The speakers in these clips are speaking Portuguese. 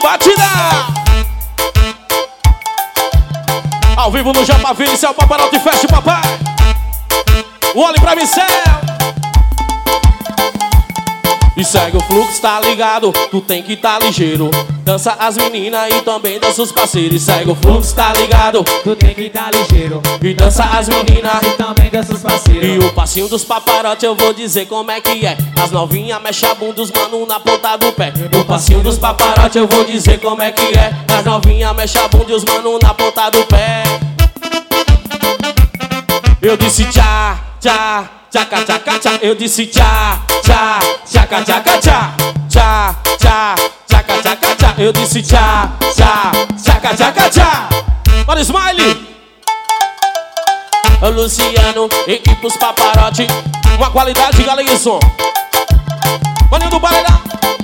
batida. Ao vivo no Japaville, céu, paparote, fecha, papai. Olhe pra mim, céu. E segue o fluxo, tá ligado? Tu tem que tá ligeiro. Dança as meninas e também dança os parceiros. E segue o fluxo, tá ligado? Tu tem que tá ligeiro. E dança as meninas e também dança os parceiros. E o passinho dos paparotes eu vou dizer como é que é. As novinhas mexem a bunda, os mano na ponta do pé. O passinho dos paparotes eu vou dizer como é que é. As novinhas mexem a bunda e os mano na ponta do pé. Eu disse tchá, tchá, tchaca, tchaca, tchá. Eu disse tchá, tchá, tchaca, tchaca, tchá. Tchá, tchá, tchaca, tchaca, tchá. Eu disse tchá, tchá, tchaca, tchaca, tchá. Bora, Smile! O Luciano, equipe os paparote. Uma qualidade, galera, e som. Maninho do Paraná.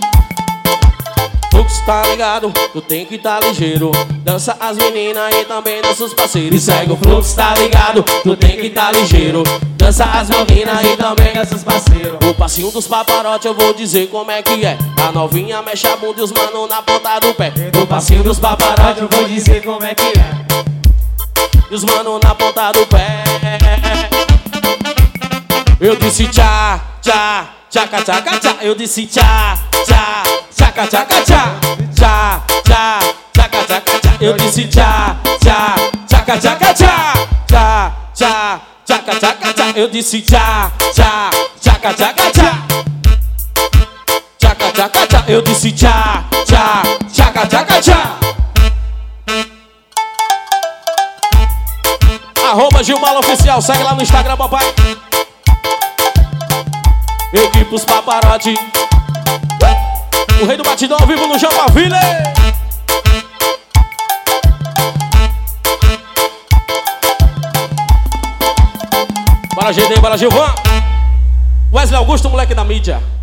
Fluxo, tá ligado? Tu tem que tá ligeiro. Dança as meninas e também dança os parceiros. E segue o fluxo, tá ligado? Tu tem que tá ligeiro. Dança as meninas e também dança os parceiros. O passinho dos paparotes eu vou dizer como é que é. A novinha mexe a bunda e os mano na ponta do pé. O passinho dos paparotes eu vou dizer como é que é. E os mano na ponta do pé. Eu disse tchá, tchá, tchaca, tchaca, tchá. Eu disse tchá, tchá, tchaca, tchaca, tchá. Tchá, tchá, tchaca, tchaca, tchá. Eu disse tchá, tchá, tchaca, tchaca, tchá. Tchá, tchá, tchaca, tchaca, tchá. Eu disse tchá, tchá, tchaca, tchaca, tchá. Tchaca, tchaca, tchá. Eu disse tchá, tchá, tchaca, tchaca, tchá. Arroba Gilmala Oficial, segue lá no Instagram, papai. Equipe os paparote. O rei do batidão ao vivo no Japaville. Bora, GD, bora, Gilvan. Wesley Augusto, moleque da mídia.